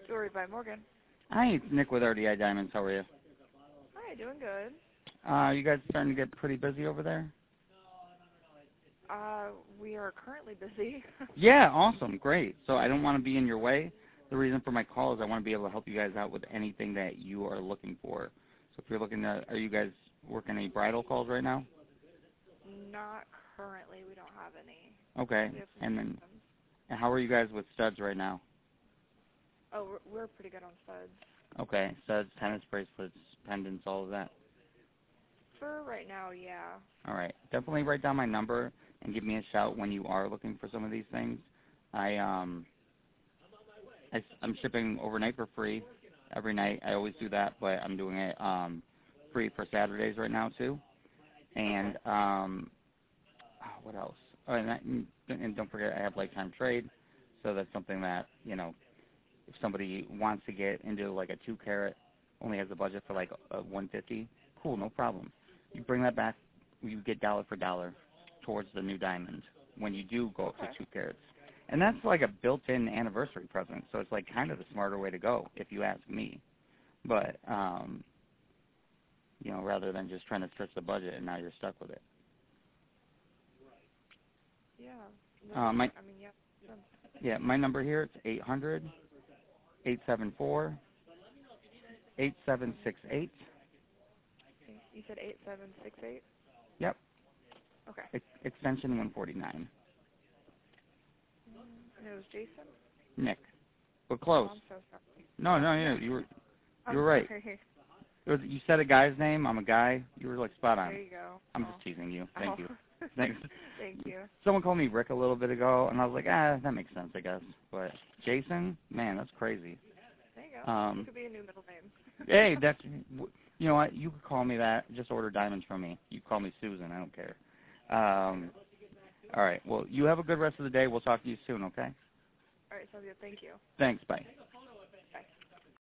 Jewelry by Morgan. Hi, it's Nick with RDI Diamonds. How are you? Hi, doing good. You guys starting to get pretty busy over there? We are currently busy. Yeah, awesome, great. So I don't want to be in your way. The reason for my call is I want to be able to help you guys out with anything that you are looking for. So if you're looking to, are you guys working any bridal calls right now? Not currently. We don't have any. Okay, and then how are you guys with studs right now? Oh, we're pretty good on studs. Okay, studs, tennis bracelets, pendants, all of that. For right now, yeah. All right, definitely write down my number and give me a shout when you are looking for some of these things. I'm shipping overnight for free every night. I always do that, but I'm doing it free for Saturdays right now too. And what else? Oh, and don't forget I have lifetime trade, so that's something that, you know, if somebody wants to get into like a 2-carat, only has a budget for like a 150, cool, no problem. You bring that back, you get dollar for dollar towards the new diamond when you do go up to 2 carats. And that's like a built-in anniversary present, so it's like kind of the smarter way to go, if you ask me. But, you know, rather than just trying to stretch the budget and now you're stuck with it. Yeah. Yeah, my number here, it's 800-874-8768. You said 8768? Yep. Okay. Extension 149. And it was Jason? Nick. We're close. Oh, I'm so sorry. No, you were right. You said a guy's name. I'm a guy. You were like spot on. There you go. I'm just teasing you. Thank you. Thanks. Thank you. Someone called me Rick a little bit ago, and I was like, that makes sense, I guess. But Jason, man, that's crazy. There you go. It could be a new middle name. Hey, you know what? You could call me that. Just order diamonds from me. You call me Susan. I don't care. All right. Well, you have a good rest of the day. We'll talk to you soon, okay? All right. Sounds good. Thank you. Thanks. Bye.